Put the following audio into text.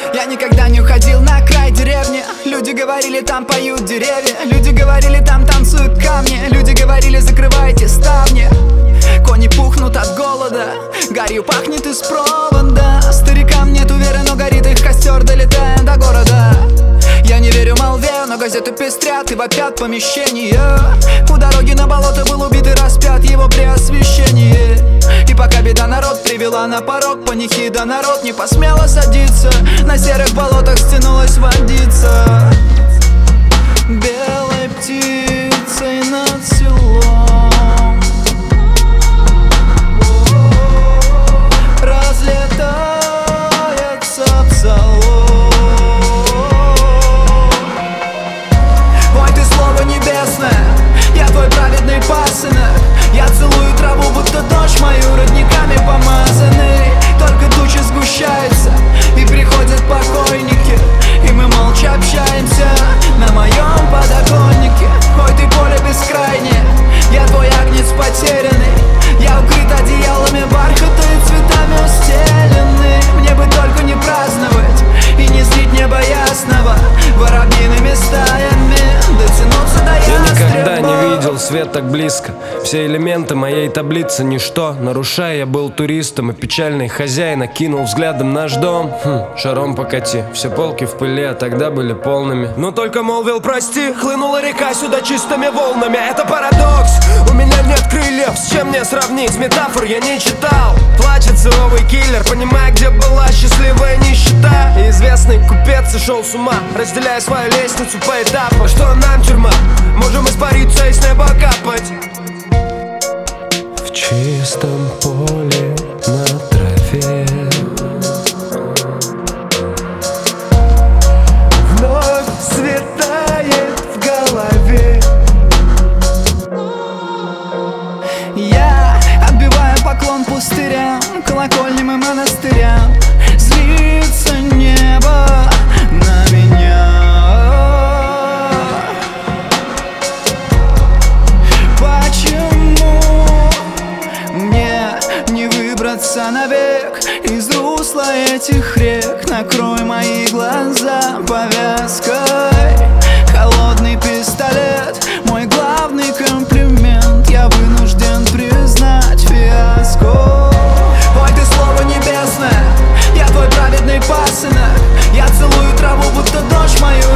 Я никогда не уходил на край деревни. Люди говорили, там поют деревья. Люди говорили, там танцуют камни. Люди говорили, закрывайте ставни. Кони пухнут от голода, гарью пахнет из провода. Старикам нету веры, но горит их костер, долетая до города. Я не верю молве, но газеты пестрят и вопят помещения. У дороги на болото был убит и распят его преосвящение. И пока беда народ привела на порог панихида, народ не посмело садиться. На серых болотах стянулась водица. Белой птицей над селом разлетается псалом. Ой, ты слово небесное, я твой праведный пасынок. Я целую траву, будто дождь мою родниками помазанный. Только тучи сгущаются, и приходят покойники, и мы молча общаемся на моем подоконнике. Ой, ты поле бескрайнее, я твой агнец потерянный. Я укрыт одеялами бархата и цветами устеленный. Мне бы только не праздновать и не злить небо ясного воробьиными стаями, дотянуться до ястреба. Я никогда не видел свет так близко. Все элементы моей таблицы ничто. Нарушая, я был туристом, и печальный хозяин окинул взглядом наш дом. Шаром покати, все полки в пыли, а тогда были полными. Но только молвил прости, хлынула река сюда чистыми волнами. Это парадокс, у меня нет крыльев. С чем мне сравнить, метафор я не читал. Плачет суровый киллер, понимая, где была счастливая нищета. И известный купец сошел с ума, разделяя свою лестницу по этапам. Что нам тюрьма? Можем испариться и с неба капать. В чистом поле на траве вновь светает в голове. Я отбиваю поклон пустырям, колокольням и монастырям. Злится небо на меня. Почему мне не выбраться навек из русла этих рек? Накрой мои глаза повязкой. Холодный пистолет, мой главный комплимент. Я вынужден признать фиаско. Ой, ты слово небесное, я твой праведный пасынок. Я целую траву, будто дождь мою